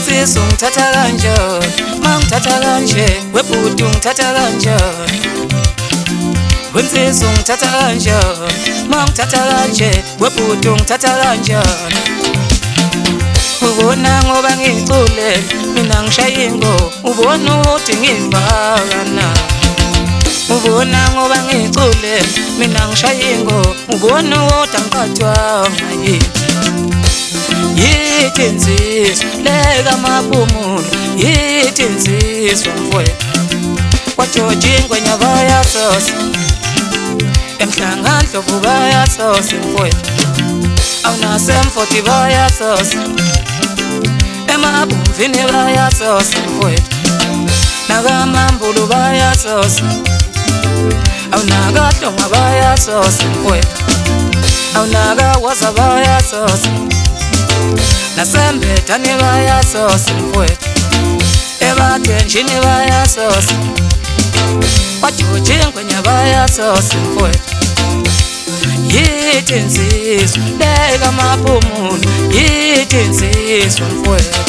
Wensizwa ungithatha kanjani mangithatha kanje webhuti ungithatha kanjani Wensizwa ungithatha kanjani mangithatha kanje webhuti ungithatha kanjani Ubona ngoba ngicule mina ngishaya ingo ubona ukuthi ngivakana Ubona ngoba ngicule mina ngishaya ingo ubona ukuthi angikhathwa ngayi Yithi insizwa leka maphumulo yithi insizwa mfowethu kwaJoji ingwenya bayasosa emhlangandlovu bayasosa mfowethu awunasemfoti bayasosa emabumvini bayasosa mfowethu nakamambulu bayasosa awunakahlonga bayasosa mfowethu awunakawaza bayasosa nasembethani bayasosa mfowethu ebathenjini bayasosa kwaJoji ingwenya bayasosa mfowethu yithi insizwa leka maphumulo yithi insizwa mfowethu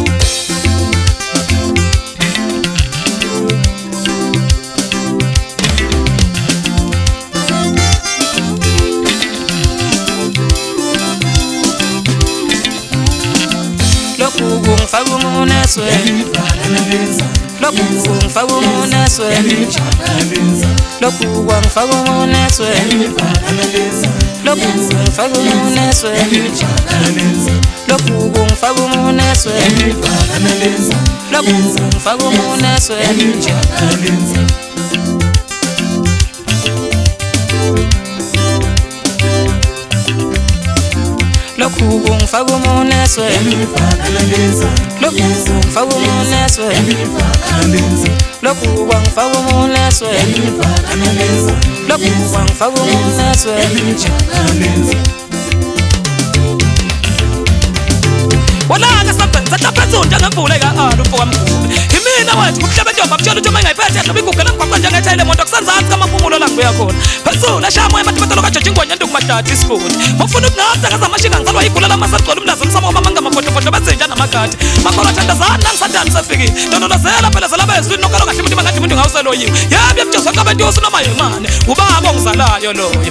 Lokhu kungifaka umuneswe Lokhu kungifaka umuneswe Lokhu kungifaka umuneswe Lokhu kungifaka umuneswe Lokhu kungifaka umuneswe Lokhu kungifaka umuneswe Lokhu kungifaka umuneswe Lokhu kungifaka umuneswe Lokhu kungifaka umuneswe Lokhu kungifaka umuneswe Wala ngasabhenza sahlaphethu njengemvuleka alufo kamkhulu Imina wethu kuhlebe ntomba mtshela ukuthi mangayiphethe hlobo igugela ngqaqwa njengethayile moto kusanzansi kamaphumulo la kubuya khona phezulu ashamo emathibetelo kaJoji ingwenya ndukumahlati isifuthi mufuna ukungaza kazamashinga ngizalwa igula lamasaqola umlazi umsamo wamanga amafotofoto bezinja namakati makhola thandazana ngisadani sefikile ndonolozela phela zelabezwi nokalo kahle umuntu mangathi umuntu ngawuseloyiwe yabe yamtshezwa kabetiyosi noma yimane ubaba ongizalayo loyo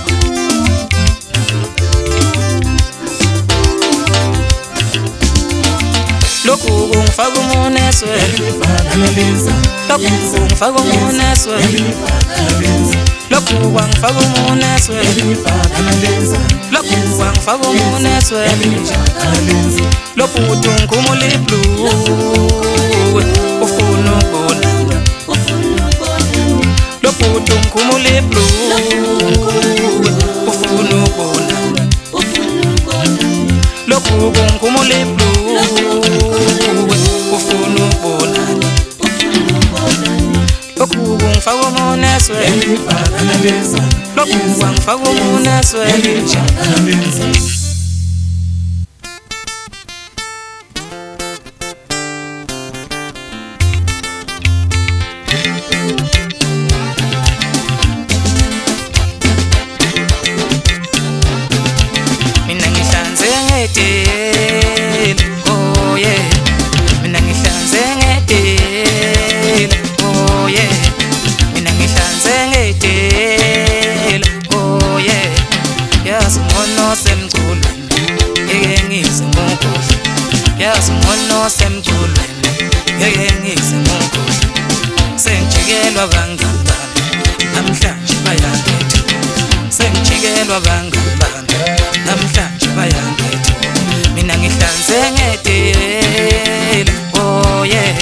Lokhu kungifaka umuneswe Lokhu kungifaka umuneswe Lokhu kungifaka umuneswe Lokhu kungifaka umuneswe Lokhu uthungumula iblue ufuna ukubona Lokhu uthungumula iblue ufuna ukubona Lokhu kungumula iblue ufuna ukubona Lokhu kungifaka umuneswe Lokhu kungifaka umuneswe Mina ngihlanze ngedele oh yeah Mina ngihlanze ngedele oh yeah Mina ngihlanze ngedele oh yeah Yazi ngono semculweni ngeke ngizimukuhle Yazi ngono semculweni ngeke ngizimukuhle Sengijikelwa bangambana namhlanje bayangitha Sengijikelwa bangambana namhlanje bayangitha Mina ngihlanze ngedele oh yeah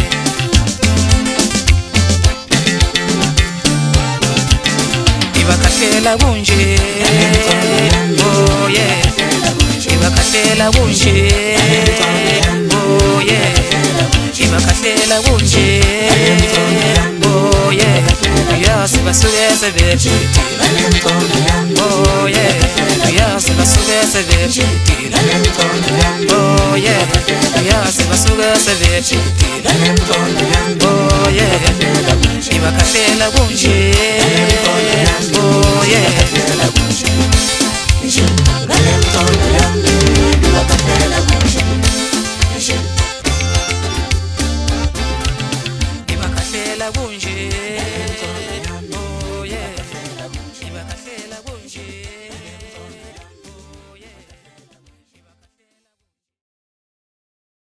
Ibakhathela kunje oh yeah Ibakhathela kunje oh yeah Ibakhathela kunje oh yeah Yazi basuke sebejidile oh yeah Yazi basuke sebejidile oh yeah Yazi basuke sebejidile oh yeah Ibakhathela kunje oh yeah kunje